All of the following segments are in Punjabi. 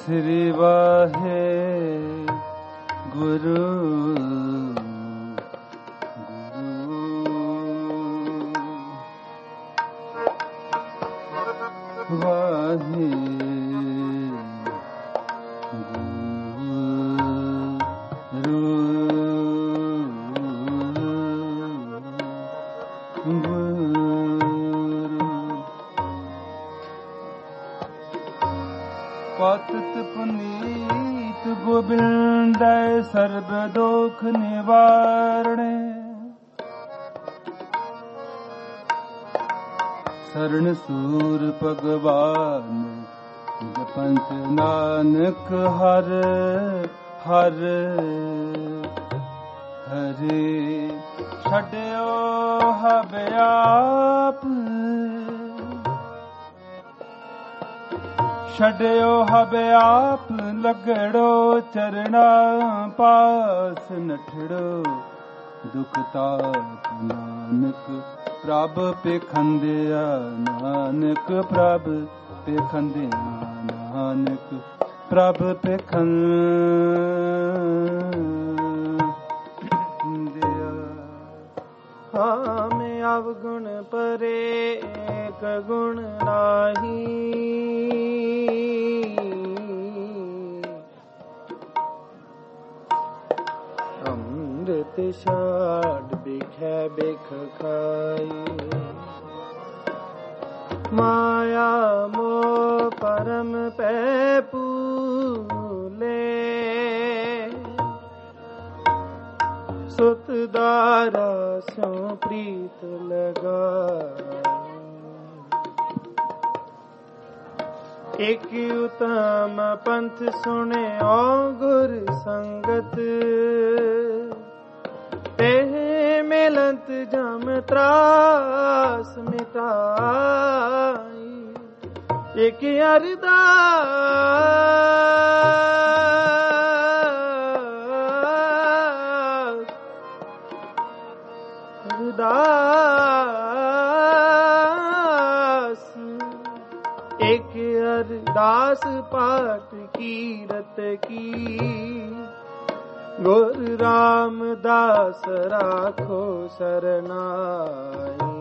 ਸ੍ਰੀ ਵਾਹਿਗੁਰੂ ਪਤਿਤ ਪੁਨੀਤ ਗੋਬਿੰਦੈ ਸਰਬ ਦੁਖ ਨਿਵਾਰਣੇ ਸਰਣ ਸੂਰ ਭਗਵਾਨ ਜਪੰਤ ਨਾਨਕ ਹਰ ਹਰ ਹਰੇ ਛੱਡਿਓ ਹਬ ਆਪ ਛੱਡਿਓ ਹਬ ਆਪ ਲਗੜੋ ਚਰਣਾ ਪਾਸ ਨਠੜੋ ਦੁਖ ਤਾਪ ਨਾਨਕ ਪ੍ਰਭ ਪੇਖੰਦਿਆ ਨਾਨਕ ਪ੍ਰਭ ਪੇਖੰਦਿਆ ਨਾਨਕ ਪ੍ਰਭ ਪੇਖੰਦਿਆ ਹਾਮ ਅਵਗੁਣ ਪਰੇ ਏਕ ਗੁਣ ਨਾਹੀ ਅੰਮ੍ਰਿਤ ਛਾੜ ਬਿਖੈ ਬਿਖ ਖਾਈ ਮਾਇਆ ਮੋਹ ਪਰਮ ਪੈ ਪੂਲੇ ਸੁਤ ਦਾਰਾ ਸਿਉ ਪ੍ਰੀਤ ਲਗਾ ਇਕ ਉਤਮ ਪੰਥ ਸੁਣਿਓ ਗੁਰ ਸੰਗਤ ਤੇ ਮਿਲੰਤ ਜਮ ਤਰਾਸ ਮਿਟਾਈ ਇਕ ਅਰਦਾਸ ਇਕ ਅਰਦਾਸ ਪਾਠ ਕੀਰਤ ਕੀ ਗੁਰ ਰਾਮਦਾਸ ਰਾਖੋ ਸਰਨਾਈ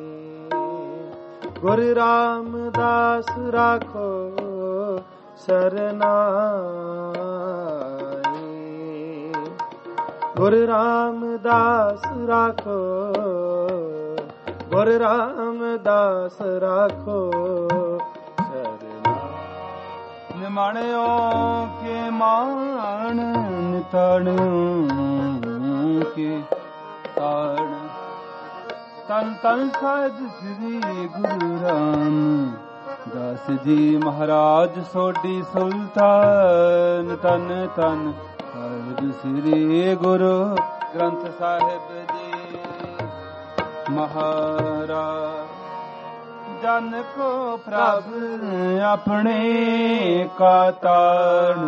ਗੁਰ ਰਾਮਦਾਸ ਰਾਖੋ ਸਰਨਾਈ ਗੁਰ ਰਾਮਦਾਸ ਰਾਖੋ ਗੁਰ ਰਾਮਦਾਸ ਰਾਖੋ ਨਿਮਾਣਿਓ ਕੇ ਮਾਣ ਨਿਤਾਣ ਕੇ ਤਾਣ ਤਨ ਤਨ ਸਾਧ ਸ੍ਰੀ ਗੁਰੂ ਰਾਮਦਾਸ ਜੀ ਮਹਾਰਾਜ ਸੋਢੀ ਸੁਲਤਾਨ ਤਨ ਤਨ ਸਾਧ ਸ੍ਰੀ ਗੁਰੂ ਗ੍ਰੰਥ ਸਾਹਿਬ ਜੀ ਮਹਾਰਾਜ ਜਨ ਕੋ ਪ੍ਰਭ ਆਪਣੇ ਕਾ ਤਾਣ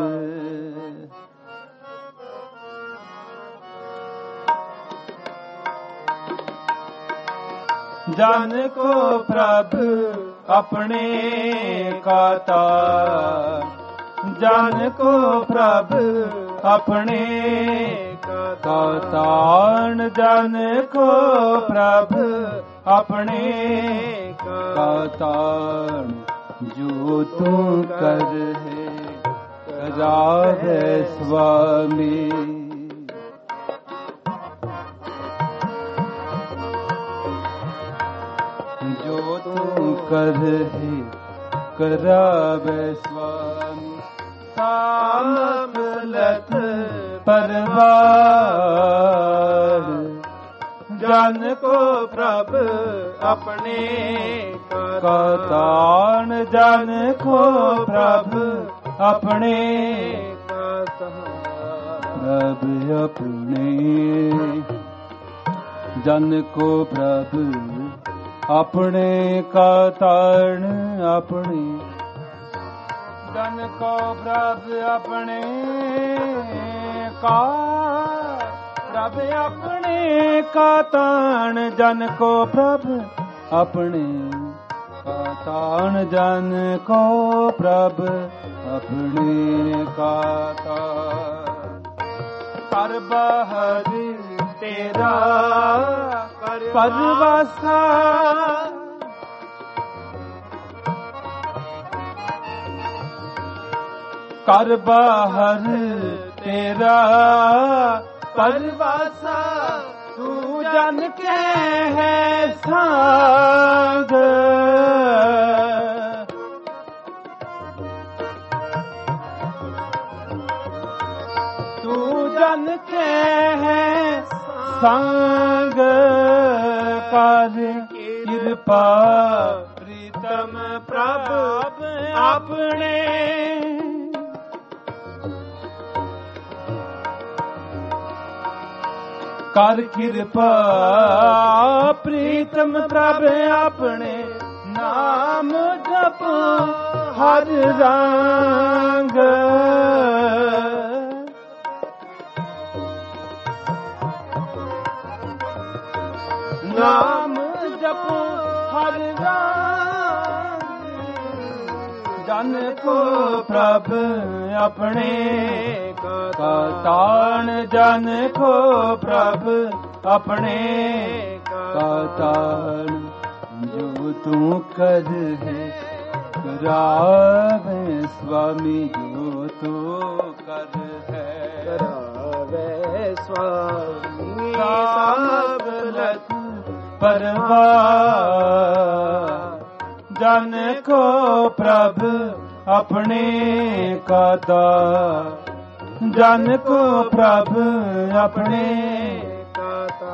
ਜਨ ਕੋ ਪ੍ਰਭ ਆਪਣੇ ਕਾ ਤਾਣ ਜਨ ਕੋ ਪ੍ਰਭ ਆਪਣੇ ਕਾ ਤਾਣ ਜਨ ਕੋ ਪ੍ਰਭ ਆਪਣੇ ਕਾ ਤਾਣ ਜੋ ਤੂੰ ਕਰ ਹੈ ਰਾਧੇ ਸੁਆਮੀ ਜੋ ਤੂੰ ਕਰ ਹੈ ਕਰਾਵੇ ਸੁਆਮੀ ਸਾਮ ਲਤ ਪਰਵਾਰ ਜਨ ਕੋ ਪ੍ਰਭ ਆਪਣੇ ਕਾ ਤਾਣ ਜਨ ਕੋ ਪ੍ਰਭ ਆਪਣੇ ਕਾ ਤਾਣ ਪ੍ਰਭ ਆਪਣੇ ਜਨ ਕੋ ਪ੍ਰਭ ਆਪਣੇ ਕਾ ਤਾਣ ਆਪਣੇ ਜਨ ਕੋ ਪ੍ਰਭ ਆਪਣੇ ਕਾ ਪ੍ਰਭ ਆਪਣੇ ਕਾ ਤਾਣ ਜਨ ਕੋ ਪ੍ਰਭ ਆਪਣੇ ਕਾ ਤਾਣ ਜਨ ਕੋ ਪ੍ਰਭ ਆਪਣੇ ਕਾਤਾ ਕਰ ਬਾਹਰ ਤੇਰਾ ਪਰਵਾਸਾ ਕਰ ਬਾਹਰ ਤੇਰਾ ਪਰਵਾਸਾ ਤੂੰ ਜਨ ਕੇ ਹੈ ਸੰਗ ਤੂੰ ਜਨ ਕੇ ਹੈ ਸੰਗ ਕਰ ਕਿਰਪਾ ਪ੍ਰੀਤਮ ਪ੍ਰਭ ਆਪਣੇ ਕਰ ਕਿਰਪਾ ਪ੍ਰੀਤਮ ਪ੍ਰਭ ਆਪਣੇ ਨਾਮ ਜਪ ਹਰ ਰੰਗ ਨਾਮ ਜਪ ਹਰ ਰੰਗ ਜਨ ਕੋ ਪ੍ਰਭ ਆਪਣੇ ਕਾ ਤਾਣ ਜਨ ਕੋ ਪ੍ਰਭ ਆਪਣੇ ਕਾ ਤਾਣ ਜੋ ਤੂੰ ਕਰ ਹੈ ਕਰਾਵੇ ਸੁਆਮੀ ਜੋ ਤੂੰ ਕਰ ਹੈ ਕਰਾਵੇ ਸੁਆਮੀ ਸਭ ਲਖ ਪਰਵਾਰ ਜਨ ਕੋ ਪ੍ਰਭ ਆਪਣੇ ਕਾ ਤਾਣ ਜਨ ਕੋ ਪ੍ਰਭ ਆਪਣੇ ਕਾਤਾ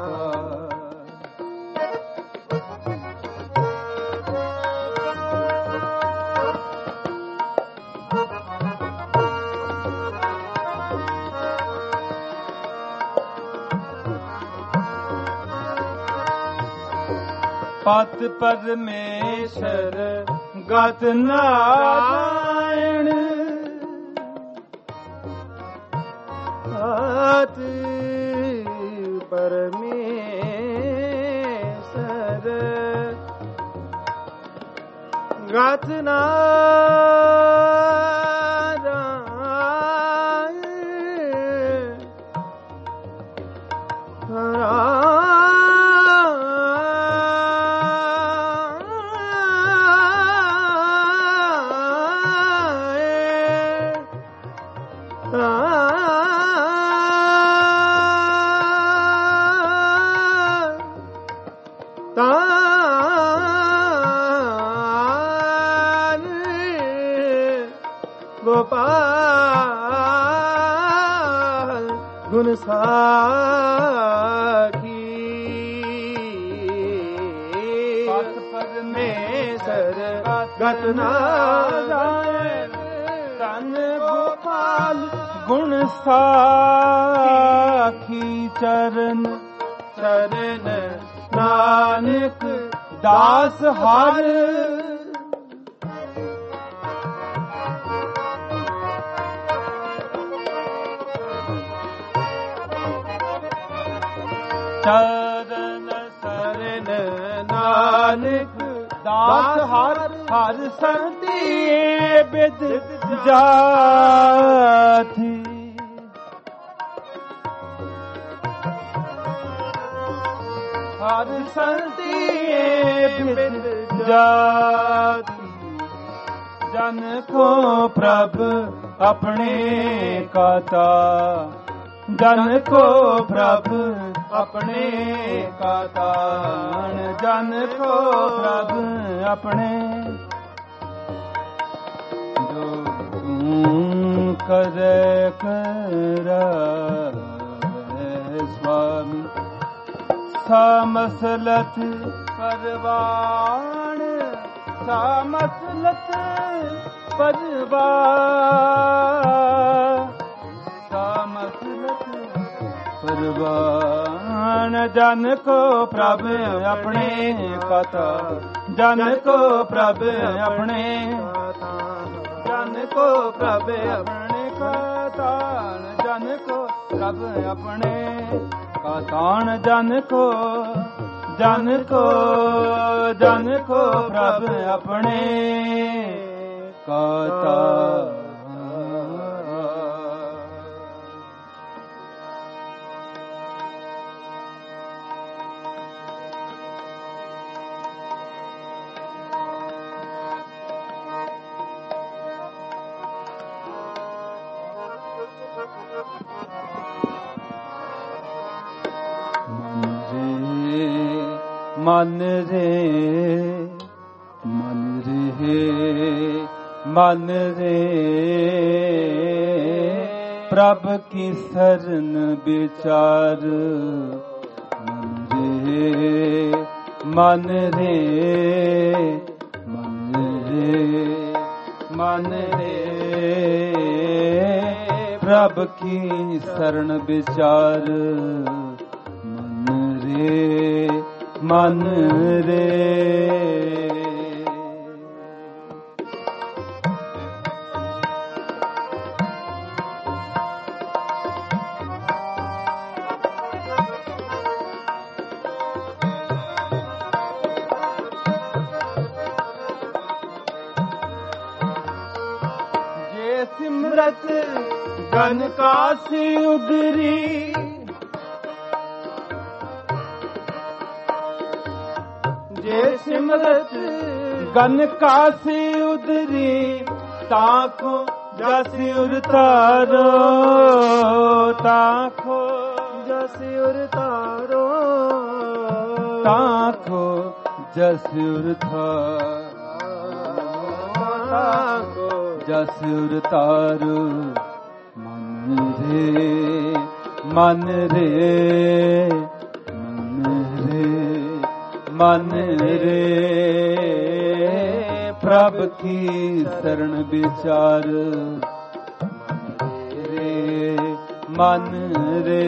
ਪਤ ਪਰਮੇਸ਼ਰ ਗਤ ਨਾਰਾਇਣ ਪਤ ਪਰਮੇਸ਼ਰ ਗਤ ਗੋਪਾਲ ਗੁਣ ਸਾਖੀ ਪਤ ਪਰਮੇਸ਼ਰ ਗਤ ਨਾਰਾਇਣ ਧੰਨ ਗੋਪਾਲ ਗੁਣ ਸਾਖੀ ਚਰਨ ਚਰਨ ਨਾਨਕ ਦਾਸ ਹਰ ਚਰਨ ਸਰਨ ਨਾਨਕ ਦਾਸ ਹਰ ਹਰ ਸੰਤੀ ਬਿਦ ਜਾਤੀ ਹਰ ਸੰਤੀ ਬਿਦ ਜਾਤੀ ਜਨ ਕੋ ਪ੍ਰਭ ਆਪਣੇ ਕਾਤਾ ਜਨ ਕੋ ਪ੍ਰਭ ਆਪਣੇ ਕਾਤਾਨ ਜਨ ਕੋ ਪ੍ਰਭ ਆਪਣੇ ਜੋ ਤੂੰ ਕਰੇ ਕਰਾਵੇ ਸੁਆਮੀ ਸਮਸਲਤ ਪਰਵਾਣ ਸਮਸਲਤ ਪਰਵਾਣ ਸਮਸਲਤ ਪਰਵਾਣ ਜਨ ਕੋ ਪ੍ਰਭ ਆਪਣੇ ਕਥਾ ਜਨ ਕੋ ਪ੍ਰਭ ਆਪਣੇ ਜਨ ਕੋ ਪ੍ਰਭ ਆਪਣੇ ਕਥਾਨ ਜਨ ਕੋ ਪ੍ਰਭ ਆਪਣੇ ਕਥਾਨ ਜਨ ਕੋ ਜਨ ਕੋ ਪ੍ਰਭ ਆਪਣੇ ਕਾਤਾ ਮਨ ਰੇ ਮਨ ਰੇ ਮਨ ਰੇ ਪ੍ਰਭ ਕੀ ਸਰਨ ਵਿਚਾਰ ਮਨ ਰੇ ਮਨ ਰੇ ਮਨ ਰੇ ਮਨ ਰੇ ਪ੍ਰਭ ਕੀ ਸਰਨ ਵਿਚਾਰ ਮਨ ਰੇ ਮਨ ਰੇ ਜੇ ਸਿਮਰਤ ਗਨ ਕਾਸੀ ਉਦਰੀ ਜੇ ਸਿਮਰਤ ਗਨ ਕਾਸੀ ਉਦਰੀ ਤਾਖੋ ਜਸੀ ਉਰਤਾਰੋ ਤਾਖੋ ਜਸੀ ਉਰਤਾਰੋ ਤਾਖੋ ਜਸੀ ਉਰਤਾਰੋ ਤਾਖੋ ਜਸੀ ਉਰਤਾਰੋ ਮਨ ਰੇ ਮਨ ਰੇ ਮਨ ਰੇ ਪ੍ਰਭ ਕੀ ਸਰਣ ਵਿਚਾਰ ਰੇ ਮਨ ਰੇ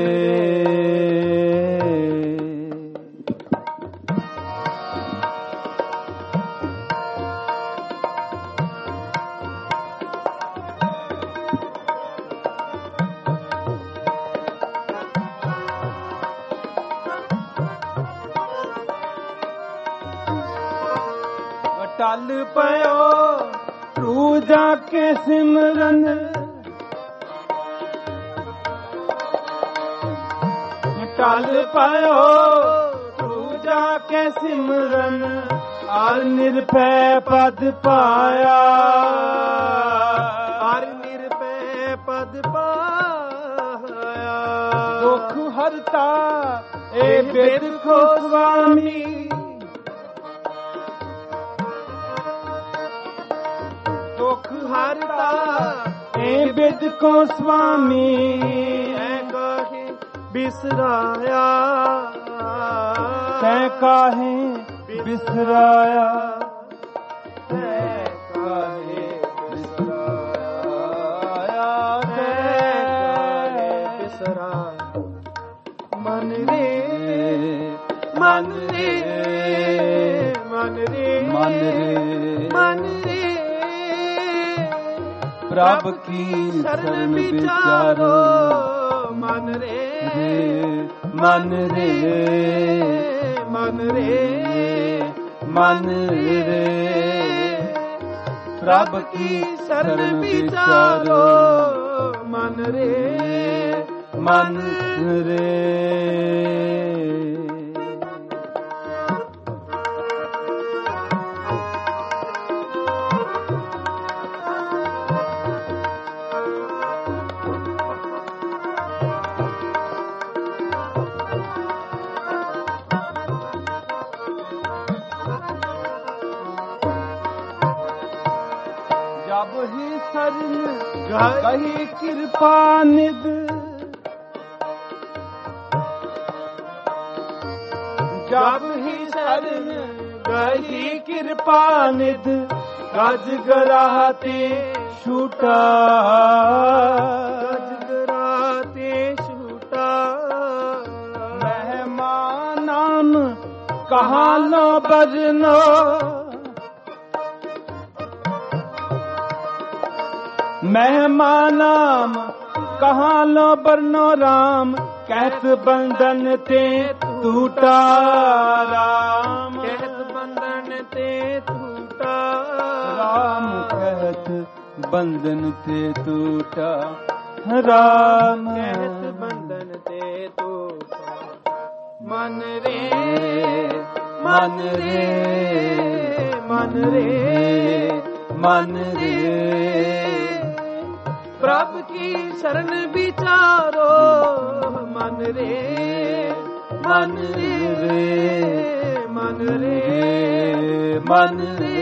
ਟਲ ਪਇਓ ਤੂੰ ਜਾ ਕੇ ਸਿਮਰਨ ਟਲ ਪਇਓ ਤੂੰ ਜਾ ਕੇ ਸਿਮਰਨ ਅਰ ਨਿਰਭੈ ਪਦ ਪਾਇਆ ਅਰ ਨਿਰਭੈ ਪਦ ਪਾਇਆ ਦੁਖ ਹਰਤਾ ਏ ਬਿਦ ਖੋ ਸੁਆਮੀ ਦੁਖ ਹਰਤਾ ਏ ਬਿਦ ਕੋ ਸੁਆਮੀ ਐ ਕਾਹੇ ਬਿਸਰਾਇਆ ਤੈ ਕਾਹੇ ਬਿਸਰਾਇਆ ਤੈ ਕਾਹੇ ਬਿਸਰਾਇਆ ਤੈ ਕਾਹੇ ਬਿਸਰਾਇਆ ਮਨ ਰੇ ਮਨ ਰੇ ਮਨ ਰੇ ਮਨ ਰੇ ਮਨ ਰੇ ਪ੍ਰਭ ਕੀ ਸਰਨ ਵਿਚਾਰੋ ਮਨ ਰੇ ਮਨ ਰੇ ਮਨ ਰੇ ਮਨ ਰੇ ਪ੍ਰਭ ਕੀ ਸਰਨ ਵਿਚਾਰੋ ਮਨ ਰੇ ਮਨ ਰੇ ਜਬ ਹੀ ਸਰਨ ਗਹੀ ਕਿਰਪਾ ਨਿਦ ਜਬ ਹੀ ਸਰਨ ਗਹੀ ਕਿਰਪਾ ਨਿਦ ਗਜ ਗਰਾਹ ਤੇ ਛੂਟਾ ਗਜ ਗਰਾਹ ਤੇ ਛੂਟਾ ਮਹਿਮਾ ਨਾਮ ਕਹਾਂ ਲੋ ਬਜਨੋ ਮਹਿਮਾ ਨਾਮ ਕਹਾਂ ਲੋ ਬਰਨੋ ਰਾਮ ਕਹਿਤ ਬੰਧਨ ਤੇ ਟੂਟਾ ਰਾਮ ਕਹਿਤ बंधन ते टूटा, राम कहत बंधन ते टूटा, राम कहत बंधन ते टूटा। मन रे मन रे मन रे मन रे प्रभु की शरण विचारो, मन रे मन रे मन रे मन रे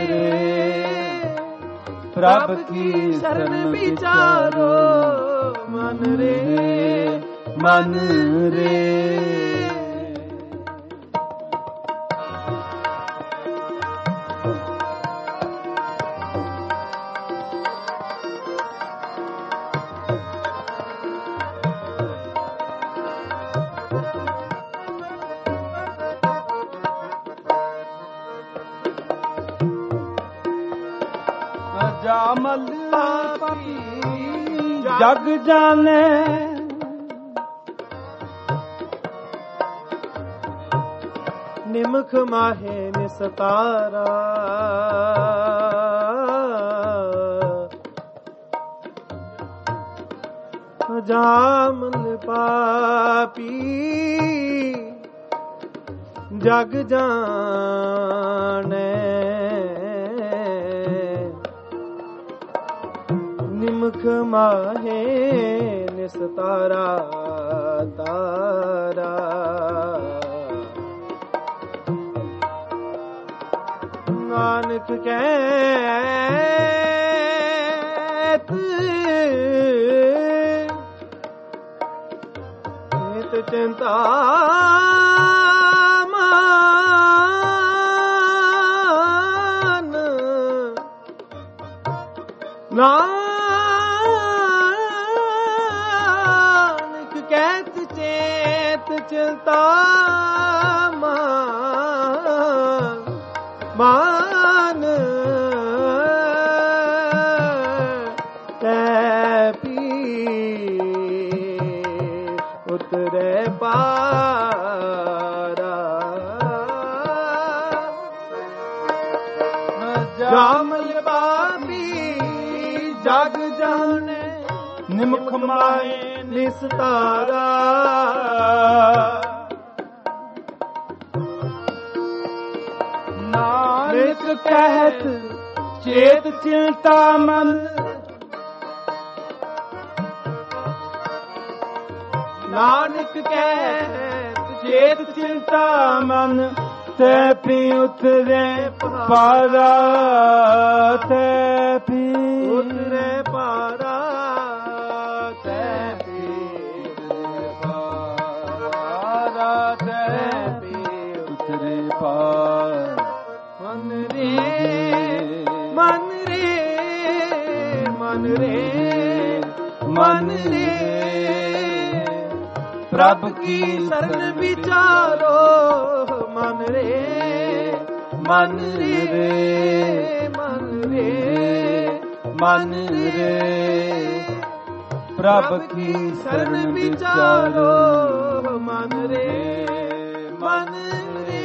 प्रभु की शरण विचारो, मन रे मन रे। जामल जग जाने, निमख माहे निस्तारा, जामल पापी जग जाने, निमख माहे निस्तारा तारा। नानक कहत नित चिंता मान, नानक कहत चेत चिंता मान, तैपी उतरे पारा। जामल पापी जग जाने, निमख माहे निस्तारा। नानक कहत चेत चिंता मन, नानक कहत चेत चिंता मन, तैपी उतरे पारा, तैपी उतरे पारा, तैपी उतरे पारा, तैपी उतरे पार। मन रे मन रे मन रे मन रे प्रभु की शरण विचारो, मन रे मन रे मन रे मन रे प्रभु की शरण विचारो, मन रे मन रे।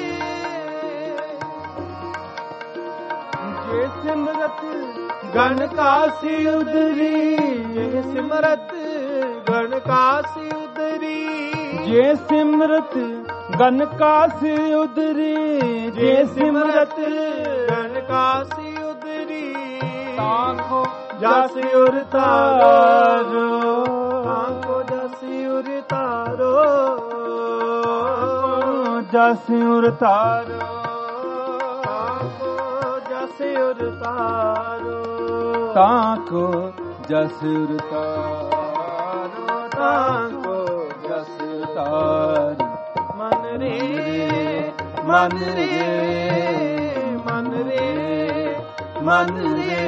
जे सिमरत गण कासी उदरी, जे सिमरत गण कासी उदरी, जे सिमरत गन कासी उदरी, जे सिमरत गण कासी उदरी, ताको जासी उर तारो, ताको जासी उर तारो, जासी उर तारो, ताको जासी उर तारो, ताको जासी उर तारो, ताको जासी उर तारो। मन रे मन रे मन रे मन रे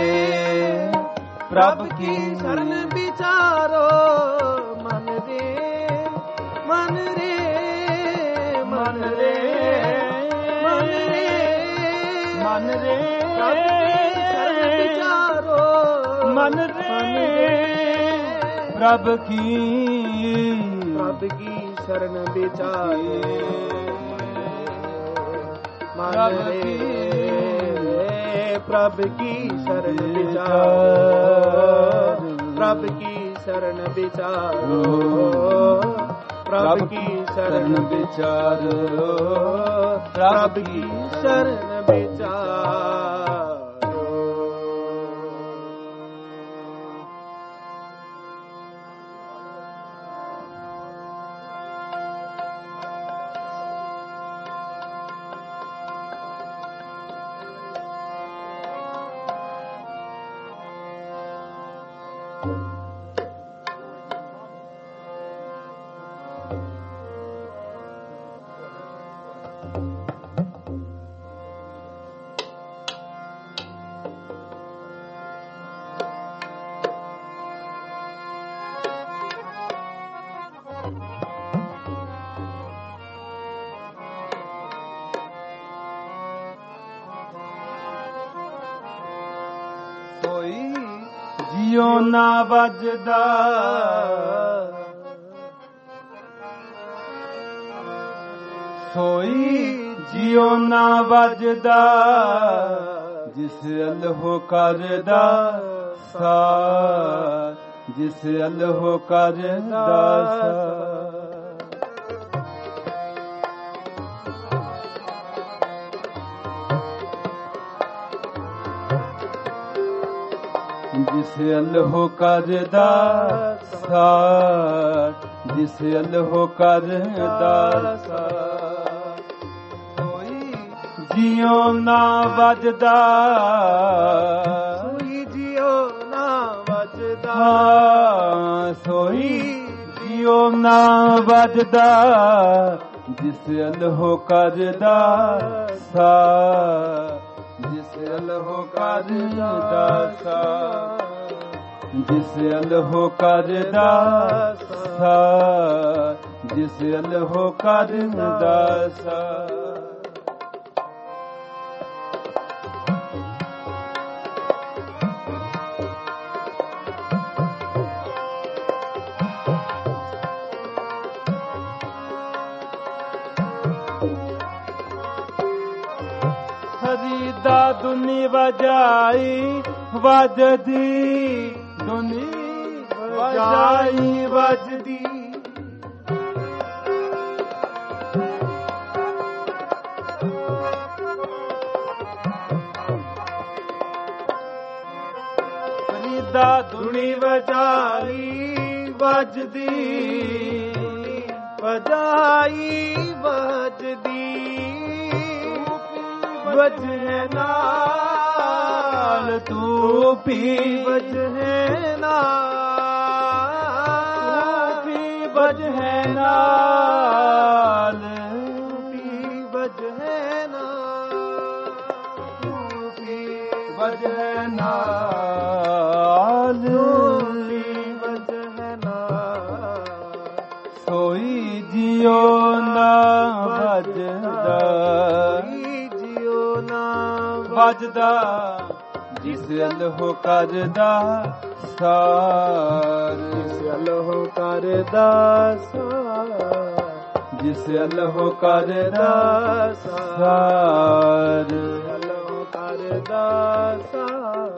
प्रभु की शरण विचारो, मन रे मन रे मन रे मन रे मन रे शरण विचारो, मन रे प्रभु की शरण विचारो, मन रे प्रभ की शरण विचार प्रभ की शरण विचारो प्रभ की शरण विचारो प्रभ की शरण विचारो। ਜਿਉ ਨਾ ਵੱਜਦਾ ਸੋਈ ਜਿਉ ਨਾ ਵੱਜਦਾ ਜਿਸ ਅਲਹੋ ਕਰਦਾ ਸਾਰ ਜਿਸ ਅਲਹੋ ਕਰਦਾ ਸਾਰ ਜਿਸ ਅਲਹੋ ਕਰਦਾ ਸਾਰ ਜਿਸ ਅਲਹੋ ਕਰਦਾ ਸਾਰ ਸੋਈ ਜਿਉ ਨਾ ਵੱਜਦਾ ਸੋਈ ਜਿਉ ਨਾ ਵੱਜਦਾ ਸੋਈ ਜਿਉ ਨਾ ਵੱਜਦਾ ਜਿਸ ਅਲਹੋ ਕਰਦਾ ਸਾਰ ਜਿਸ ਅਲਹੋ ਕਰਦਾ ਸਾਰ ਜਿਸ ਅਲਹੋ ਕਰਦਾ ਸਾਰ ਜਿਸ ਅਲਹੋ ਕਰਦਾ ਸਾਰ ਦਾ ਦੁਨੀ ਵਜਾਈ ਵੱਜਦੀ ਦੁਨੀ ਵਜਾਈ ਵੱਜਦੀ ਫਰੀਦਾ ਦੁਨੀ ਵਜਾਈ ਵੱਜਦੀ ਵਜਾਈ ਵੱਜਦੀ ਵਜੇ ਨਾਲ ਤੂੰ ਪੀ ਵਜੇ ਨਾਲ ਪੀ ਵਜੇ ਨਾਲ ਪੀ ਵਜੇ ਨਾਲ ਪੀ ਵਜੇ ਨਾਲ ਪੀ ਵਜੇ ਨਾਲ ਸੋਈ ਜਿਉ ਨਾ ਵੱਜਦਾ ਵੱਜਦਾ ਜਿਸ ਅਲਹੋ ਕਰਦਾ ਸਾਰ ਜਿਸ ਅਲਹੋ ਕਰਦਾ ਸਾਰ ਜਿਸ ਅਲਹੋ ਕਰਦਾ ਸਾਰ ਅਲਹੋ ਕਰਦਾ ਸਾਰ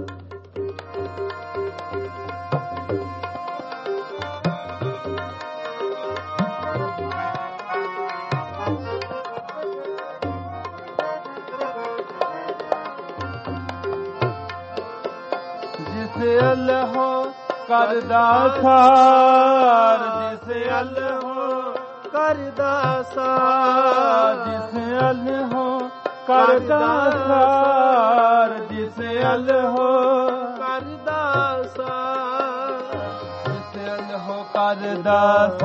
ਜਿਸ ਅਲਹੋ ਕਰਦਾ ਸਾਰ ਜਿਸ ਅਲਹੋ ਕਰਦਾ ਸਾਰ ਜਿਸ ਅਲਹੋ ਕਰਦਾ ਸਾਰ ਜਿਸ ਅਲਹੋ ਕਰਦਾ ਸਾਰ ਜਿਸ ਅਲਹੋ ਕਰਦਾ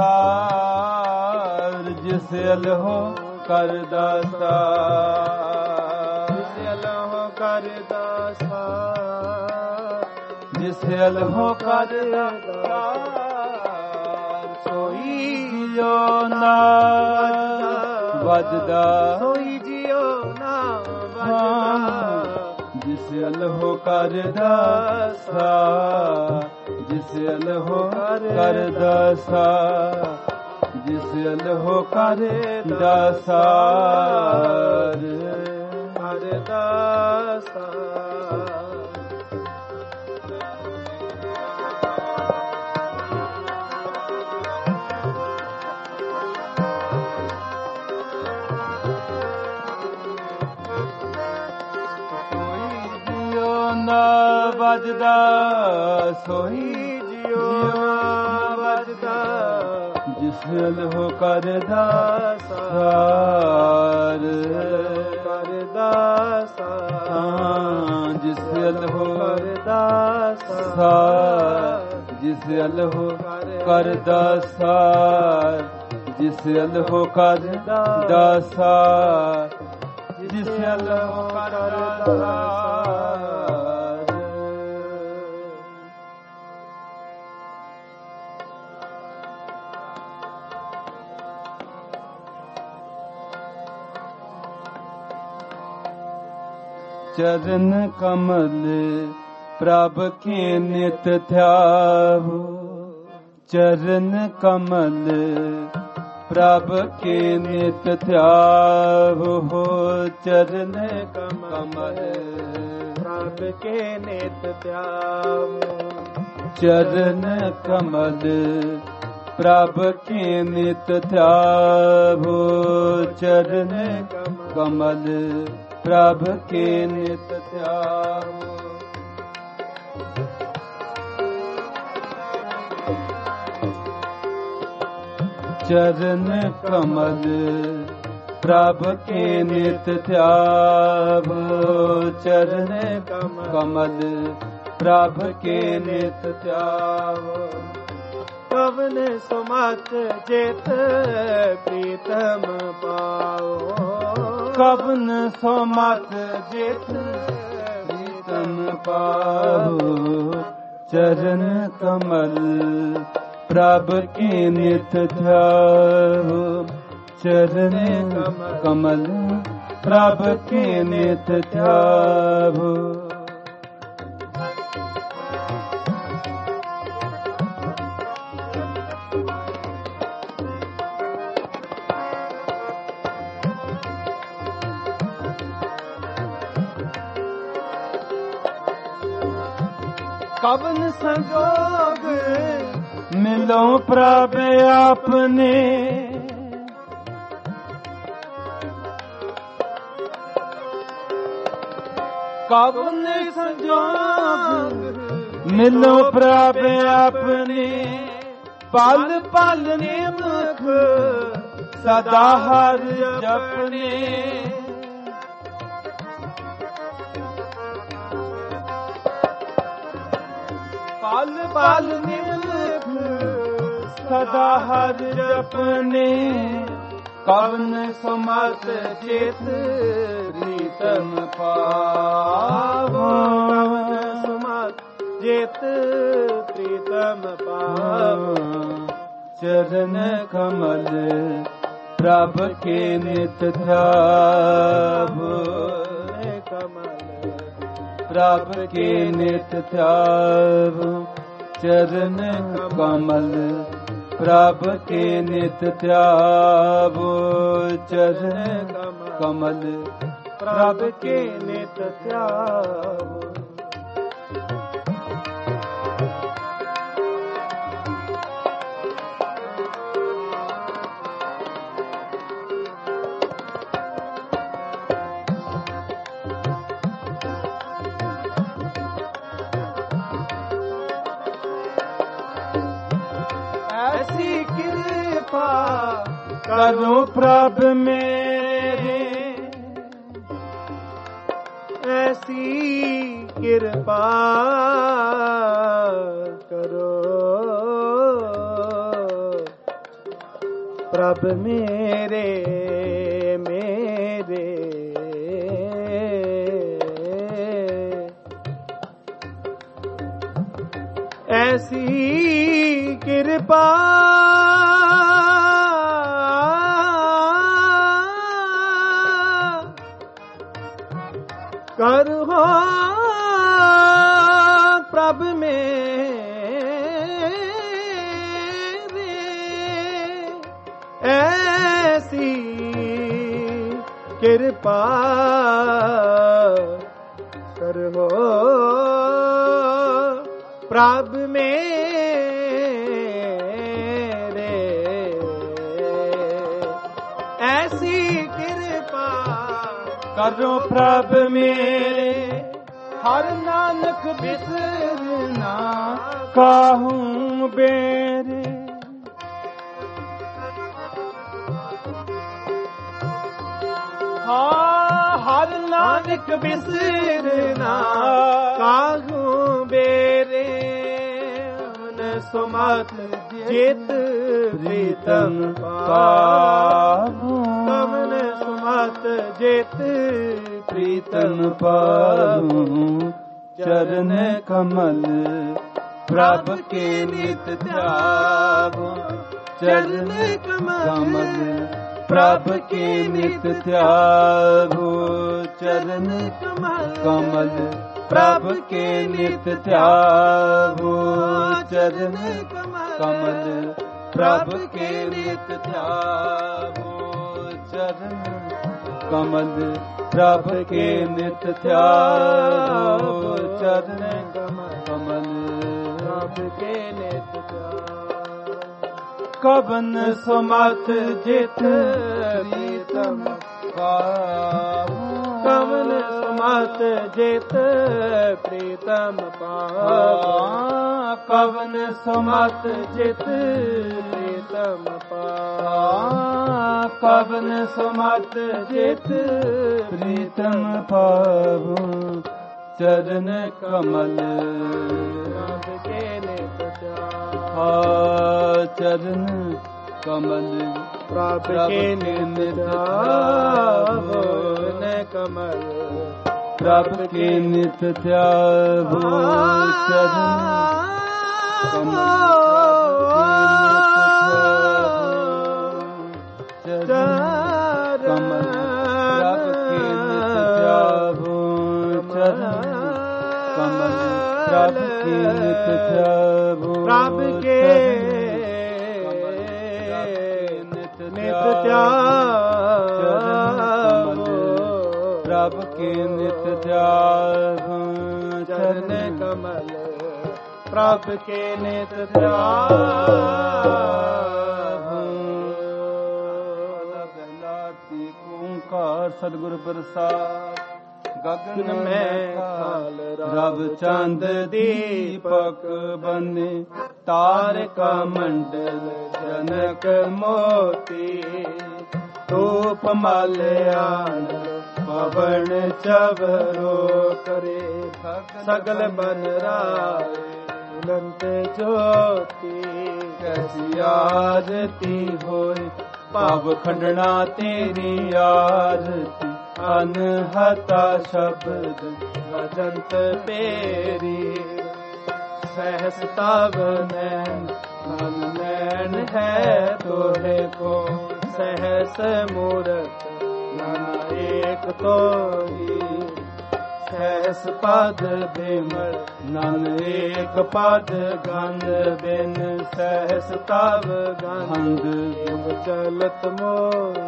ਸਾਰ ਜਿਸ ਅਲਹੋ ਕਰਦਾ ਸਾਰ ਜਿਸ ਅਲਹੋ ਕਰਦਾ ਸਾਰ ਜਿਸ ਅਲਹੋ ਕਰਦਾ ਸਾਰ ਸੋਈ ਜਿਉ ਨਾ ਵੱਜਦਾ ਸੋਈ ਜਿਉ ਨਾ ਵੱਜਦਾ ਜਿਸ ਅਲਹੋ ਕਰਦਾ ਸਾਰ ਜਿਸ ਅਲਹੋ ਕਰਦਾ ਸਾਰ जिस अलहो कर दासार कर दासार बजदा सोई जियो बजदा जिस अलहो कर दासार कर दासार जिस अलहो कर दासार जिस अलहो कर दासार जिस अलहो कर दासार जिस अलहो कर दासार चरण कमल प्रभ के नित ध्यावो चरण कमल प्रभ के नित ध्यावो चरण कमल प्रभ के नित ध्यावो चरण कमल प्रभ के नित ध्यावो चरण कमल प्रभ के नित ध्यावो चरण कमल प्रभ के नित ध्यावो चरण कमल प्रभ के नित ध्यावो कवन सुमत जेत प्रीतम पाओ कवन सुमत जेत प्रीतम पाओ चरण कमल प्रभ के नित ध्यावो चरण कमल प्रभ के नित ध्यावो कवन संजोग मिलो प्रभ आपने कवन संजोग मिलो प्रभ आपने पल पल निमुख सदा हर जपने पल पल निमुख सदा हर जपने कवन सुमत चित प्रीतम पावो कवन सुमत जेत प्रीतम पावो चरण कमल प्रभ के नित ध्यावो कमल प्रभ के नित ध्यावो चरण कमल प्रभ के नित ध्यावो चरण कमल प्रभ के नित ध्यावो ऐसी कृपा करो प्रभ मेरे ऐसी कृपा करो प्रभ मेरे मेरे ऐसी कृपा कर हो प्रभ मेरे ਕਿਰਪਾ ਕਰੋ ਪ੍ਰਭ ਮੇਰੇ ਐਸੀ ਕਿਰਪਾ ਕਰੋ ਪ੍ਰਭ ਮੇਰੇ ਹਰ ਨਾਨਕ ਬਿਸਰਨਾ ਕਾਹੂ ਬੇਰੇ ਹਰ ਨਾਨਕ ਬਿਸਰਨਾ ਕਾਹੂ ਬੇਰੇ ਮਨ ਸੁਮਤ ਜਿਤ ਪ੍ਰੀਤਮ ਪਾਵੋ ਕਵਨ ਸੁਮਤ ਜਿਤ ਪ੍ਰੀਤਮ ਪਾਵੋ ਚਰਨ ਕਮਲ ਪ੍ਰਭ ਕੇ ਨਿਤ ਧਿਆਵੋ ਚਰਨ ਕਮਲ ਪ੍ਰਭ ਕੇ ਨਿਤ ਧਿਆਵੋ ਚਰਨ ਕਮਲ ਪ੍ਰਭ ਕੇ ਨਿਤ ਧਿਆਵੋ ਚਰਨ ਕਮਲ ਪ੍ਰਭ ਕੇ ਨਿਤ ਧਿਆਵੋ ਚਰਨ ਕਮਲ ਪ੍ਰਭ ਕੇ ਨਿਤ ਧਿਆਵੋ ਚਰਨ ਕਮਲ ਪ੍ਰਭ ਕੇ ਨਿਤ ਕਵਨ ਸੁਮਤ ਜਿਤ ਪ੍ਰੀਤਮ ਪਾਵੋ ਕਵਨ ਸੁਮਤ ਜਿਤ ਪ੍ਰੀਤਮ ਪਾਵੋ ਕਵਨ ਸੁਮਤ ਜਿਤ ਪ੍ਰੀਤਮ ਪਾਵੋ ਕਵਨ ਸੁਮਤ ਜਿਤ ਪ੍ਰੀਤਮ ਪਾਵੋ ਚਰਨ ਕਮਲ ਪ੍ਰਭ ਕੇ ਨਿਤ ਚਰਨ ਕਮਲ ਪ੍ਰਭ ਕੇ ਨਿਤ ਧਿਆਵੋ ਕਮਲ ਪ੍ਰਭ ਕੇ ਨਿਤ ਧਿਆਵੋ ਚਰਨ ਕਮਲ ਪ੍ਰਭ ਕੇ ਨਿਤ ਧਿਆਵੋ ਚਰਨ ਕਮਲ ਪ੍ਰਭ ਕੇ ਨਿਤ ਧਿਆਵੋ ਪ੍ਰਭ ਕੇ ਨਿਤ ਧਿਆਵੋ ਪ੍ਰਭ ਕੇ ਨਿਤ ਧਿਆਵੋ ਚਰਨ ਕਮਲ ਪ੍ਰਭ ਕੇ ਨਿਤ ਧਿਆਵੋ ਲਾਤੀ ਓੰਕਾਰ ਸਤਿਗੁਰ ਪ੍ਰਸਾਦ ਗਗਨ ਮੈਂ ਖਾਲ ਰਵ ਚੰਦ ਦੀਪਕ ਬਨੇ ਤਾਰਕਾ ਮੰਡਲ ਜਨਕ ਮੋਤੀ ਧੂਪ ਮਾਲਿਆਨ ਪਵਨ ਚਵਰੋ ਕਰੇ ਸਗਲ ਬਨ ਰਾਏ ਉਲੰਤ ਜੋਤੀ ਕੈਸੀ ਆਰਤੀ ਹੋਏ ਭਾਵ ਖੰਡਣਾ ਤੇਰੀ ਆਰਤੀ ਅਨਹਤਾ ਸ਼ਬਦ ਵਜੰਤ ਤੇਰੀ ਸਹਸ ਤਵ ਨੈਣ ਮਨ ਨੈਣ ਹੈ ਤੋਰੇ ਕੋ ਸਹਸ ਮੂਰਤ ਨਾਨਾ ਏਕ ਤੋਹੀ ਸਹਸ ਪਦ ਬਿਮਲ ਨਨ ਏਕ ਪਦ ਗੰਧ ਬਿਨ ਸਹਸ ਤਵ ਗੰਧ ਚਲਤ ਮੋਹੀ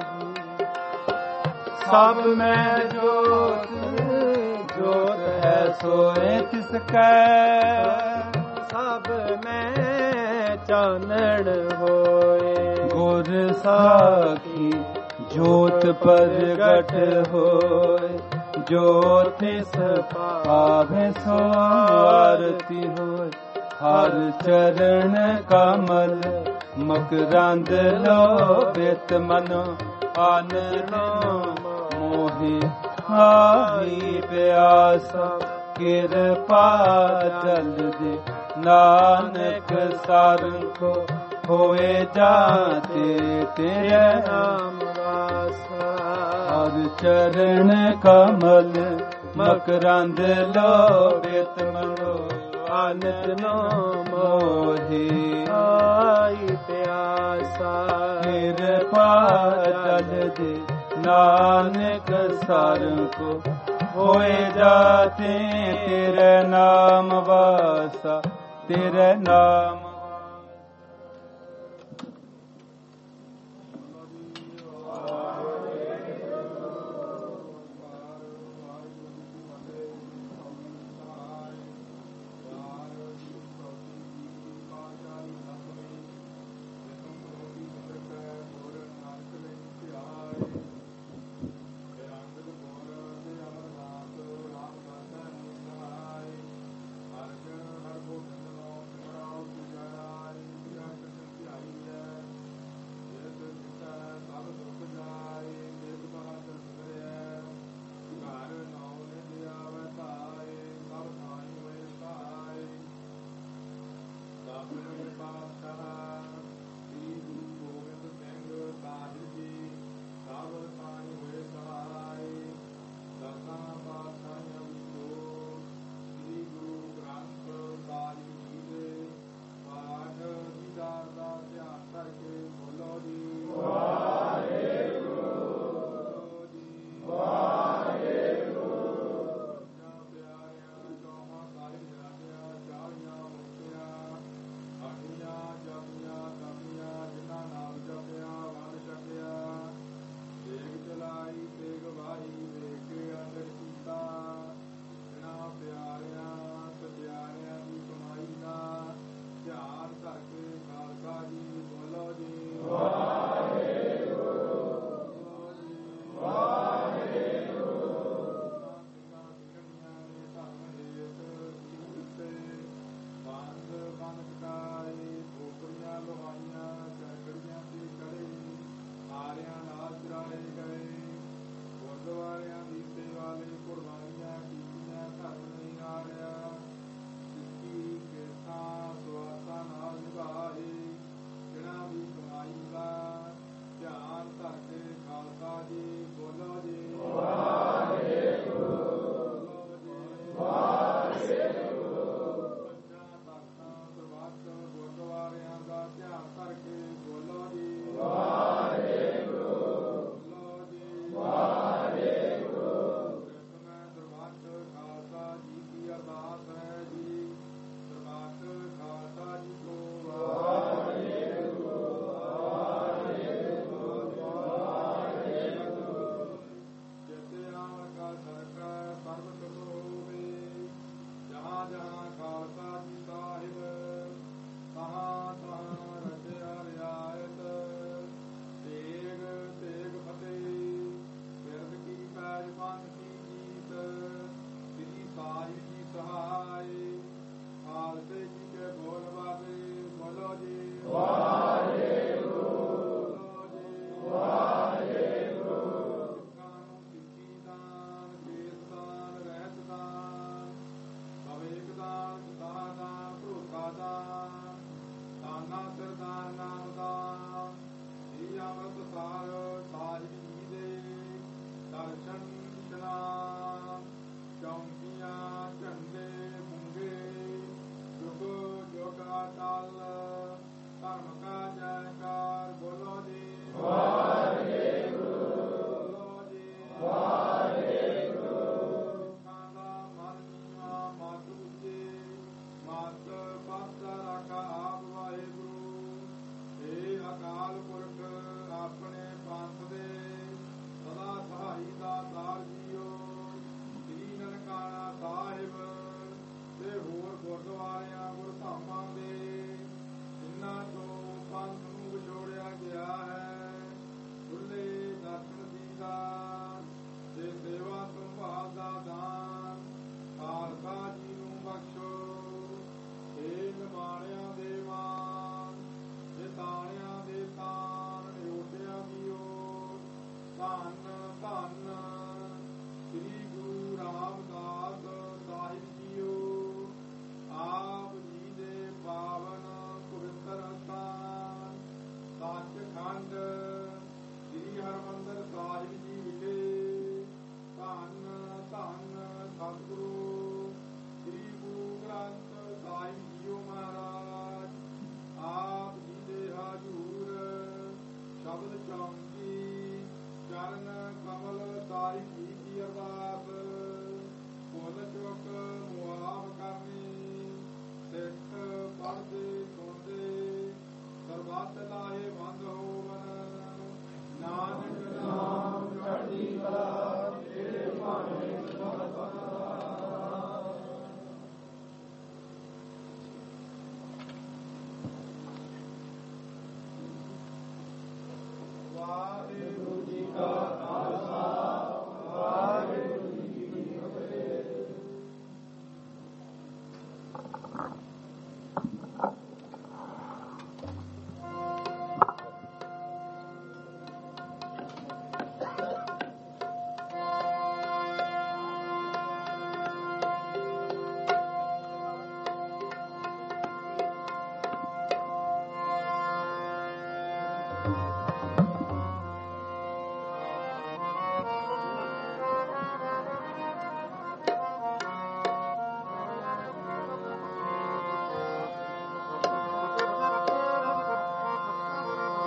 ਸਭ ਮੈਂ ਜੋਤ ਜੋਤ ਹੈ ਸੋਏ ਤਿਸ ਕੈ ਸਭ ਮੈਂ ਚਾਨਣ ਹੋਏ ਗੁਰ ਸਾਖੀ ਜੋਤ ਪ੍ਰਗਟ ਹੋਏ ਜੋਤ ਤਿਸ ਪਾਵੇ ਸੋ ਆਰਤੀ ਹੋਏ ਹਰ ਚਰਨ ਕਮਲ ਮਕਰੰਦ ਲੋਭਿਤ ਮਨੋ ਆਨਨੋ ਮੋਹਿ ਹਾਹੀ ਪਿਆਸਾ ਕਿਰਪਾ ਚਲ ਦੇ ਨਾਨਕ ਸਾਰੰ ਕੋ ਹੋਏ ਜਾਤੇ ਤੇਰੇ ਨਾਮ ਵਾਸਾ ਹਰ ਚਰਨ ਕਮਲ ਮਕਰੰਦ ਲੋਭਿਤ ਮਨੋ ਆਨੰਦ ਨੋ ਮੋਹਿ ਆਈ ਪਿਆਸਾ ਕਿਰਪਾ ਚਲ ਦੇ ਨਾਨਕ ਸਾਰੰ ਕੋ ਹੋਏ ਜਾਤੇ ਤੇਰੇ ਨਾਮ ਵਾਸਾ ਤੇਰੇ ਨਾਮ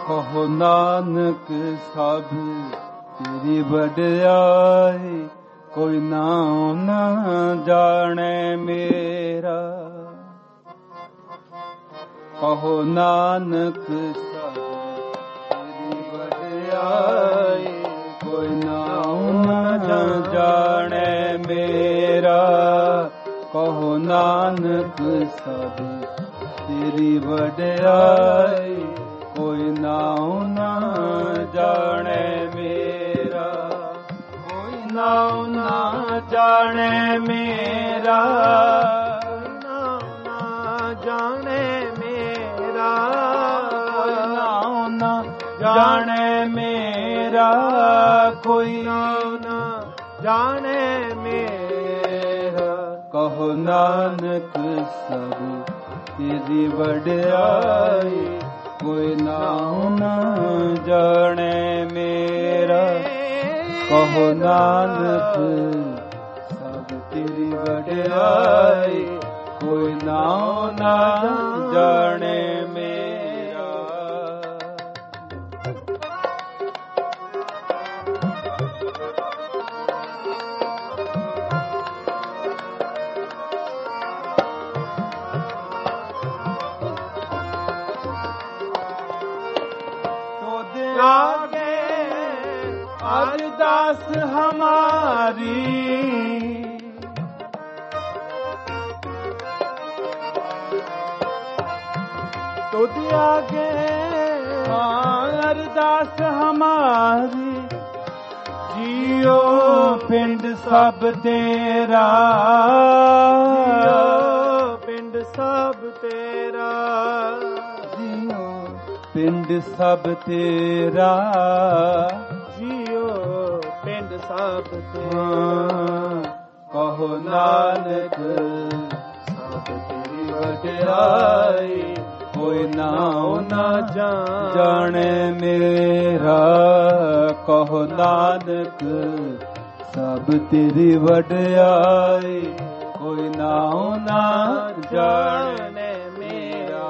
ਕਹੋ ਨਾਨਕ ਸਭ ਤੇਰੀ ਵਡਿਆਈ, ਕੋਈ ਨਾਮ ਨਾ ਜਾਣੇ ਮੇਰਾ। ਕਹੋ ਨਾਨਕ ਸਭ ਤੇਰੀ ਵਡਿਆਈ, ਕੋਈ ਨਾਮ ਨਾ ਜਾਣੇ ਮੇਰਾ। ਕਹੋ ਨਾਨਕ ਸਭ ਤੇਰੀ ਵਡਿਆਈ, ਕੋਈ ਨਾਮ ਨਾ ਜਾਣੇ ਮੇਰਾ। ਕੋਈ ਨਾਮ ਨਾ ਜਾਣੇ ਮੇਰਾ, ਨਾਮ ਨਾ ਜਾਣੇ ਮੇਰਾ। ਕੋਈ ਨਾਮ ਨਾ ਜਾਣੇ ਮੇਰਾ, ਕੋਈ ਨਾਮ ਨਾ ਜਾਣੇ ਮੇਰਾ। ਕਹੋ ਨਾਨਕ ਸਭ ਤੇਰੀ ਵਡਿਆਈ, ਕੋਈ ਨਾਮ ਨਾ ਜਾਣੇ ਮੇਰਾ। ਕਹੋ ਨਾਨਕ ਸਭ ਤੇਰੀ ਵਡਿਆਈ, ਕੋਈ ਨਾਮ ਨਾ ਜਾਣੇ ਮੇਰਾ। आगे अरदास हमारी, तुझ आगे अरदास हमारी। जियो पिंड सब तेरा, जियो पिंड सब तेरा। जियो पिंड सब तेरा, जियो पिंड सब तेरा। कहो नानक सब तेरी वਡਿਆਈ, कोई नाम ना जाने मेरा। कहो नानक सब तेरी वਡਿਆਈ, कोई नाम ना जाने मेरा।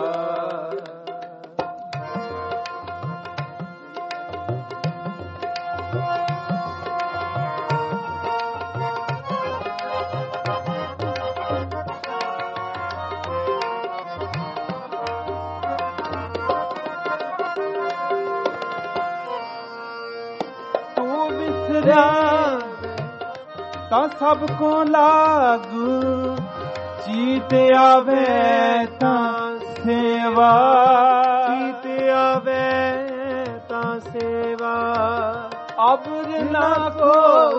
ਤਾਂ ਸਭ ਕੋ ਲਾਗੂ, ਚੀਤ ਆਵੇ ਤਾਂ ਸੇਵਾ। ਚੀਤ ਆਵੇ ਤਾਂ ਸੇਵਾ। ਅਬਰ ਨਾ ਕੋ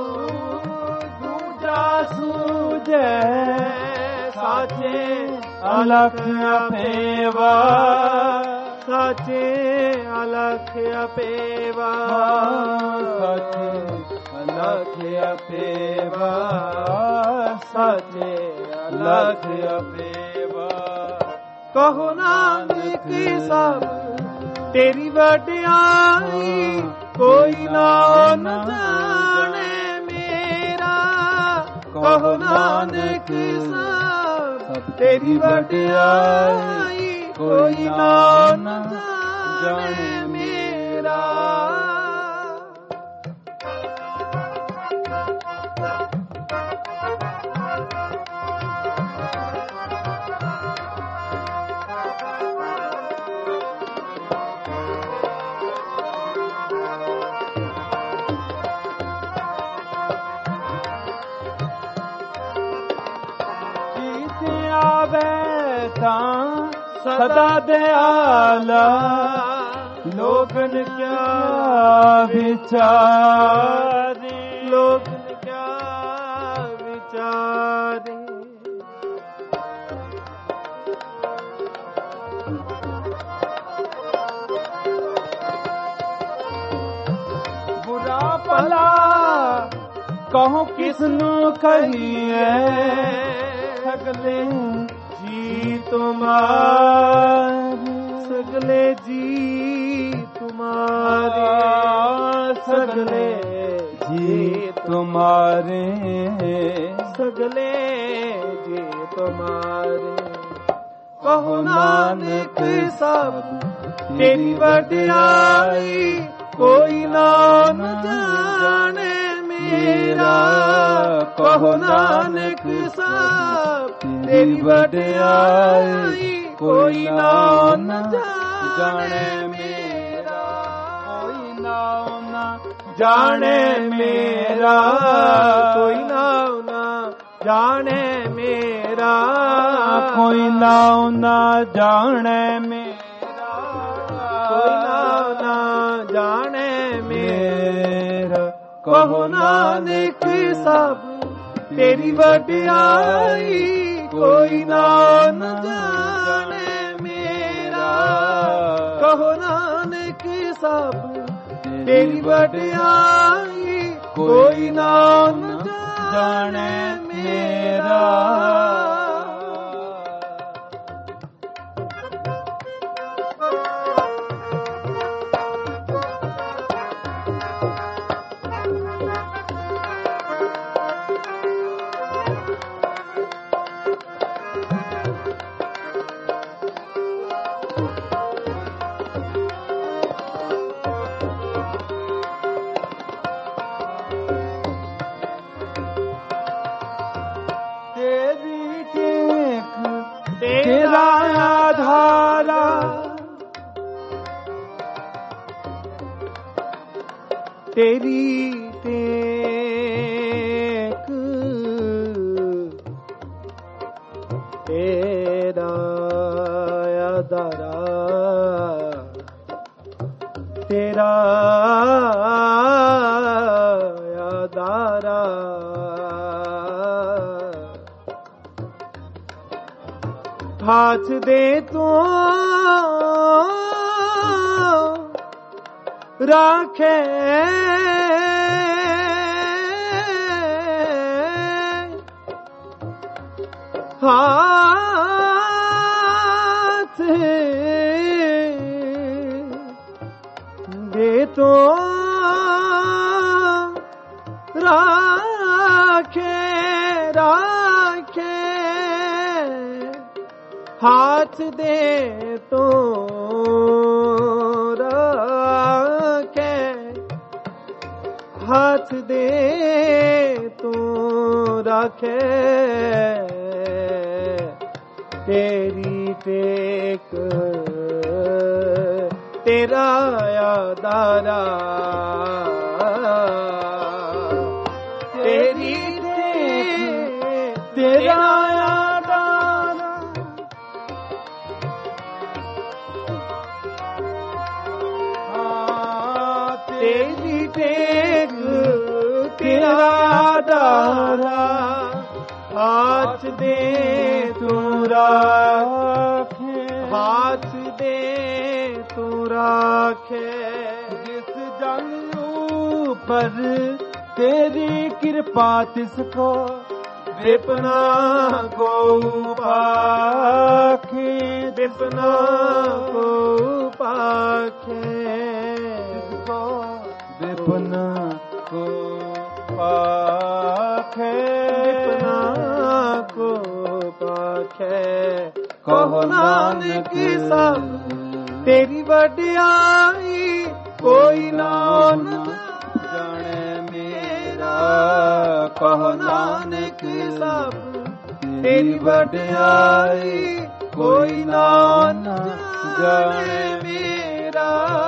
ਦੂਜਾ ਸੂਝੈ, ਸਾਚੇ ਅਲਖ ਅਪੇਵਾ। ਸਾਚੇ ਅਲਖ ਅਪੇਵਾ। ਸਾਚੇ ਅਲਖ ਅਪੇਵਾ, ਸਾਚੇ ਅਲਖ ਅਪੇਵਾ। ਕਹੋ ਨਾਨਕ ਸਭ ਤੇਰੀ ਵਡਿਆਈ, ਕੋਈ ਨਾਮ ਨਾ ਜਾਣੇ ਮੇਰਾ। ਕਹੋ ਨਾਨਕ ਸਭ ਤੇਰੀ ਵਡਿਆਈ, ਕੋਈ ਨਾਮ ਨਾ ਜਾਣੇ ਮੇਰਾ। ਤਾਂ ਸਦਾ ਦਿਆਲਾ, ਲੋਗਨ ਕਿਆ ਵਿਚਾਰੇ। ਲੋਗਨ ਕਿਆ ਵਿਚਾਰੇ। ਬੁਰਾ ਭਲਾ ਕਹੋ ਕਿਸ ਨੂੰ ਕਹੀਏ, ਸਗਲੇ जी तुम्हारे। सगले जी तुम्हारे। सगले जी तुम्हारे। सगले जी तुम्हारे। कहो नानक सब ਤੇਰੀ ਵਡਿਆਈ ਕੋਈ ਨਾ ਜਾਣੇ ਮੇਰਾ। ਕਹੋ ਨਾਨਕ ਸਾਹਿਬ ਤੇਰੀ ਵਡਿਆਈ ਕੋਈ ਨਾ ਜਾਣੇ ਮੇਰਾ। ਕੋਈ ਨਾਉ ਨਾ ਜਾਣੇ ਮੇਰਾ, ਕੋਈ ਨਾਉ ਨਾ ਜਾਣੇ ਮੇਰਾ। ਕੋਈ ਨਾਉ ਨਾ ਜਾਣੇ ਮੇਰਾ। ਕੋਈ ਨਾਉ ਨਾ ਜਾਣੇ ਮੇਰਾ। ਕਹੋ ਨਾਨਕ ਸਭ ਤੇਰੀ ਵਡਿਆਈ ਕੋਈ ਨਾ ਜਾਣੇ ਮੇਰਾ। ਕਹੋ ਨਾਨਕ ਸਭ ਤੇਰੀ ਵਡਿਆਈ ਕੋਈ ਨਾ ਜਾਣੇ ਮੇਰਾ। ਤੇਰਾ ਆਧਾਰਾ ਤੇਰੀ ਟੇਕ ਤੇਰਾ ਆਧਾਰਾ ਤੇਰਾ ਆਧਾਰਾ। ਹਾਥ ਦੇ ਤੂੰ ਰਾਖੇ ਹਾਥ ਦੇ ਤੂੰ ਰਾਖੇ ਹਾਥ ਦੇ ਤੋ ਰੱਖੇ। ਹਾਥ ਦੇ ਤੋ ਰੱਖੇ ਤੇਰੀ ਟੇਕ ਤੇਰਾ ਆਧਾਰਾ। ਤੇਰੀ ਟੇਕ ਤੇਰਾ ਤੇਰੀ ਟੇਕ ਤੇਰਾ ਆਧਾਰਾ। ਹਾਥ ਦੇ ਤੂੰ ਰਾਖੇ ਹਾਥ ਦੇ ਤੂੰ ਰਾਖੇ। ਜਿਸ ਜਨ ਉੱਪਰ ਤੇਰੀ ਕਿਰਪਾ ਤਿਸ ਕੋ ਵਿਪਨਾ ਕੋ ਪਾਖੇ। ਵਿਪਨਾ ਕੋ ਪਾਖੇ ਵਿਪਨਾ ਕੋ ਪਾਖੇ। ਵਿਪਨਾ ਕੋ ਪਾਖੇ। ਕਹੋ ਨਾਨਕ ਸਭ ਤੇਰੀ ਵਡਿਆਈ ਕੋਈ ਨਾ ਜਾਣੇ ਮੇਰਾ। ਕਹੋ ਨਾਨਕ ਸਭ ਤੇਰੀ ਵਡਿਆਈ ਕੋਈ ਨਾ ਜਾਣੇ ਮੇਰਾ।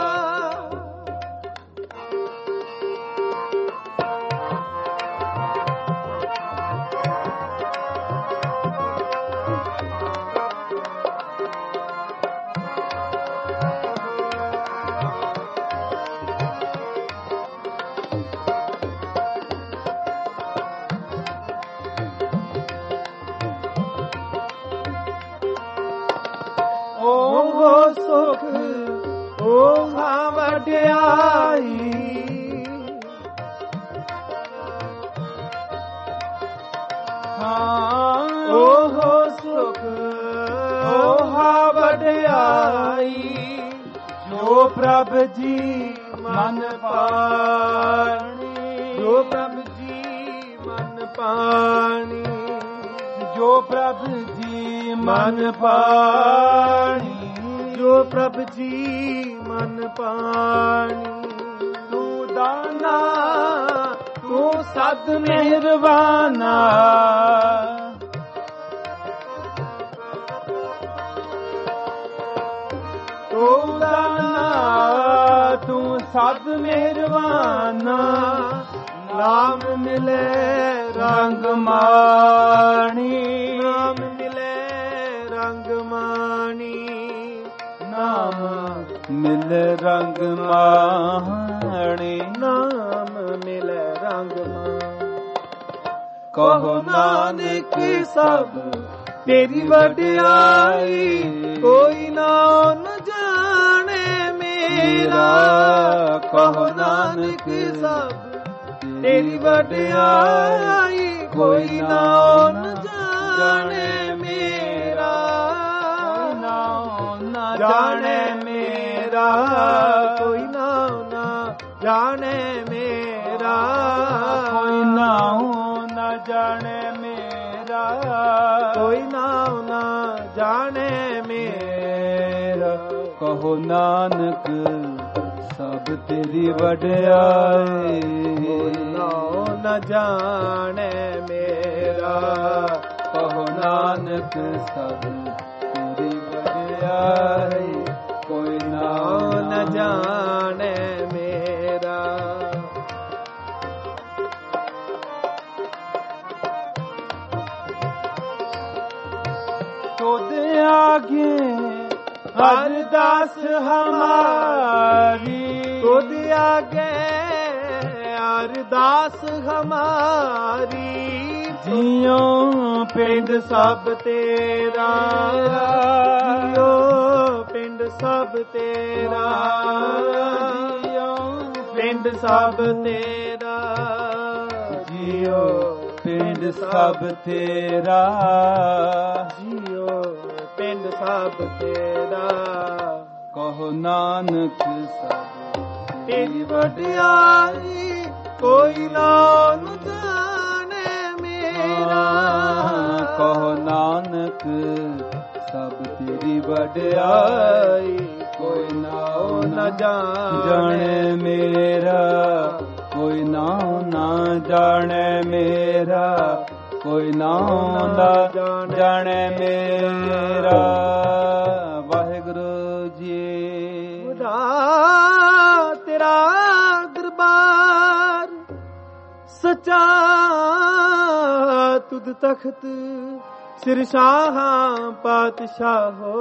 ਸੁਖ ਓਹਾ ਵਡਿਆਈ। ਓਹੋ ਸੁਖ ਓਹਾ ਵਡਿਆਈ। ਜੋ ਪ੍ਰਭ ਜੀ ਮਨ ਪਾਣੀ। ਜੋ ਪ੍ਰਭ ਜੀ ਮਨ ਪਾਣੀ। ਜੋ ਪ੍ਰਭ ਜੀ ਮਨ ਪਾਣੀ। ਜੋ ਪ੍ਰਭ ਜੀ ਮਨ ਪਾਣੀ। ਤੂੰ ਦਾਨਾ ਤੂੰ ਸਦ ਮਿਹਰਬਾਨਾ, ਤੂੰ ਦਾਨਾ ਤੂੰ ਸਦ ਮਿਹਰਬਾਨਾ, ਨਾਮ ਮਿਲੇ ਰੰਗ ਮਾਣੀ, ਨਾਮ ਮਿਲੇ ਰੰਗ ਮਾਣੀ, ਨਾਮ ਮਿਲੇ ਰੰਗ ਮਾਣੀ, ਨਾਮ ਮਿਲੇ ਰੰਗ ਮਾਣੀ। ਕਹੋ ਨਾਨਕ ਸਭ ਤੇਰੀ ਵਡਿਆਈ, ਕੋਈ ਨਾ ਨ ਜਾਣੇ ਮੇਰਾ। ਕਹੋ ਨਾਨਕ ਸਭ ਤੇਰੀ ਵਡਿਆਈ, ਕੋਈ ਨਾ ਨ ਜਾਣੇ ਮੇਰਾ। ਜਾਣੇ ਮੇਰਾ, ਕੋਈ ਨਾ ਜਾਣੇ ਮੇਰਾ, ਕੋਈ ਨਾ ਜਾਣੇ ਮੇਰਾ, ਕੋਈ ਨਾ ਜਾਣੇ ਮੇਰਾ। ਕਹੋ ਨਾਨਕ ਸਭ ਤੇਰੀ ਵਡਿਆਈ, ਕੋਈ ਨਾ ਜਾਣੇ ਮੇਰਾ। ਕਹੋ ਨਾਨਕ ਸਭ ਤੇਰੀ ਵਡਿਆਈ, ਕੋਈ ਨਾ ਜਾਣੇ ਮੇਰਾ। ਤੁਧ ਆਗੇ ਅਰਦਾਸ ਹਮਾਰੀ, ਤੁਧ ਆਗੇ ਅਰਦਾਸ ਹਮਾਰੀ। ਜਿਉ ਪਿੰਡ ਸਭ ਤੇਰਾ, ਜਿਉ ਪਿੰਡ ਸਭ ਤੇਰਾ, ਪਿੰਡ ਸਭ ਤੇਰਾ, ਜਿਉ ਪਿੰਡ ਸਭ ਤੇਰਾ, ਜਿਉ ਪਿੰਡ ਸਭ ਤੇਰਾ। ਕਹੋ ਨਾਨਕ ਸਭ ਤੇਰੀ ਵਡਿਆਈ, ਕੋਈ ਨਾ ਨ ਜਾਣੇ ਮੇਰਾ। ਕਹੋ ਨਾਨਕ ਸਭ ਤੇਰੀ ਵਡਿਆਈ, ਕੋਈ ਨਾ ਜਾਣੇ ਮੇਰਾ, ਕੋਈ ਨਾ ਜਾਣੇ ਮੇਰਾ, ਕੋਈ ਨਾ ਜਾਣੇ ਮੇਰਾ। ਵਾਹਿਗੁਰੂ ਜੀ। ਤੇਰਾ ਦਰਬਾਰ ਸਚਾ, ਤੁਧ ਤਖਤ ਸਿਰ ਸ਼ਾਹਾਂ ਪਾਤਸ਼ਾਹੋ।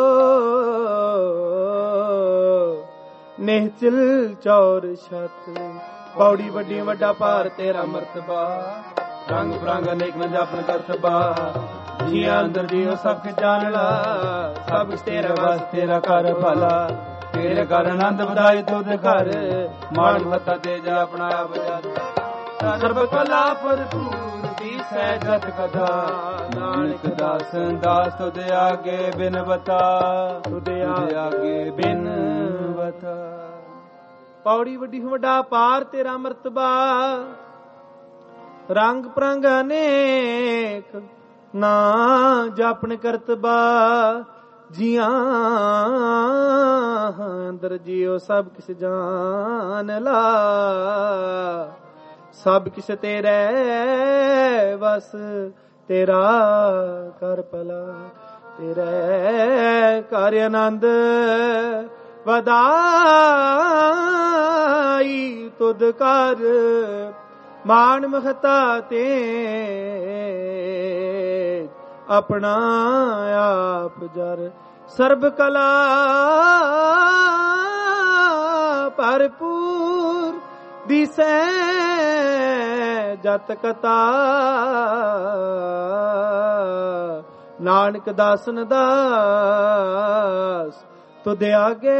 ਨਿਹਚਲ ਚੌਰ ਛਤ, ਪੌੜੀ ਵੱਡੀ ਵੱਡਾ ਭਾਰ ਤੇਰਾ ਮਰਤਬਾ। ਰੰਗ ਬਰੰਗ ਅਨੇਕ ਨ ਜਾਪਨ ਕਰਤਬਾ, ਜੀਆਂ ਅੰਦਰ ਜੀਓ ਸਭ ਕੇ ਜਾਣਲਾ। ਸਭ ਕੁਛ ਤੇਰਾ ਵਸ ਤੇਰਾ ਕਰ ਭਲਾ, ਤੇਰੇ ਘਰ ਆਨੰਦ ਵਧਾਈ ਤੁਧ ਘਰ। ਮਾਣ ਮਤਾ ਤੇ ਜਾ ਆਪਣਾ ਆਪ ਜਦ, ਸਰਬ ਕਲਾ ਭਰਪੂਰ ਦੀ ਸਹਿਜਤ ਕਥਾ। ਨਾਨਕ ਦਾਸ ਦਾਸ ਤੁਧ ਆਗੇ ਬਿਨ ਬਤਾ, ਤੁਧ ਆਗੇ ਬਿਨ ਬਤਾ। ਪੌੜੀ ਵੱਡੀ ਵੱਡਾ ਪਾਰ ਤੇਰਾ ਮਰਤਬਾ। ਰੰਗ ਪ੍ਰੰਗ ਅਨੇਕ ਨਾ ਜਾਪਨ ਕਰਤਬਾ। ਜੀਆਂ ਅੰਦਰ ਜਿਉ ਸਭ ਕਿਸ ਜਾਣ ਲਾ। ਸਭ ਕਿਸ ਤੇਰੇ ਵਸ ਤੇਰਾ ਕਰ ਭਲਾ। ਤੇਰੇ ਕਰ ਆਨੰਦ ਵਧਾਈ ਤੁਧ ਕਰ। ਮਾਣ ਮਹਤਾ ਤੇ ਆਪਣਾ ਆਪ ਜਰ। ਸਰਬ ਕਲਾ ਭਰਪੂਰ ਦਿਸੈ ਜਤ ਕਤਾ। ਨਾਨਕ ਦਾਸਨ ਦਾਸ ਤੁਧ ਆਗੇ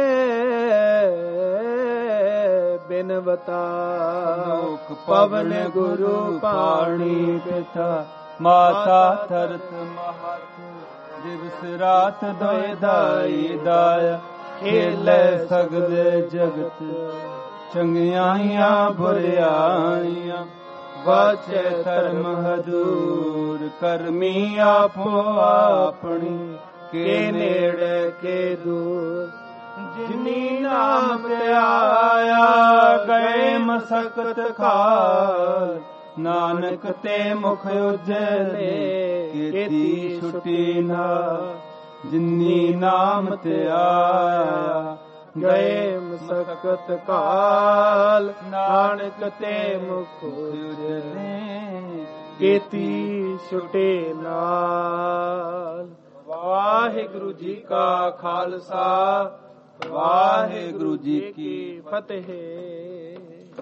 ਬਿਨਵਤਾ। ਪਵਨ ਗੁਰੂ ਪਾਣੀ ਪਿਤਾ ਮਾਤਾ ਧਰਤ ਮਹਤ। ਦਿਵਸ ਰਾਤ ਦੋਇ ਦਾਈ ਦਾਇਆ ਖੇਲੇ ਸਗਲੇ ਜਗਤ। ਚੰਗਿਆਈਆਂ ਬੁਰਿਆਈਆਂ ਵਾਚੇ ਧਰਮ ਹਦੂਰ। ਕਰਮੀ ਆਪੋ ਆਪਣੀ ਕੇ ਨੇੜੇ ਕੇ ਦੂਰ। ਜਿਨੀ ਨਾਮ ਤੇ ਆਇਆ ਗਏ ਮਸਕਤ ਖਾਲ। ਨਾਨਕ ਤੇ ਮੁਖ ਉਜਲੇ ਕੀਤੀ ਛੁਟੀ ਨਾ। ਜਿਨੀ ਨਾਮ ਤੇ ਆਇਆ ਗਏ ਮਸਕਤ ਕਾਲ। ਨਾਨਕ ਤੇ ਮੁਖ ਉਜਲੇ ਕੀਤੀ ਛੁਟੇ ਨਾਲ। ਵਾਹਿਗੁਰੂ ਜੀ ਕਾ ਖਾਲਸਾ, ਵਾਹਿਗੁਰੂ ਜੀ ਕੀ ਫਤਿਹ।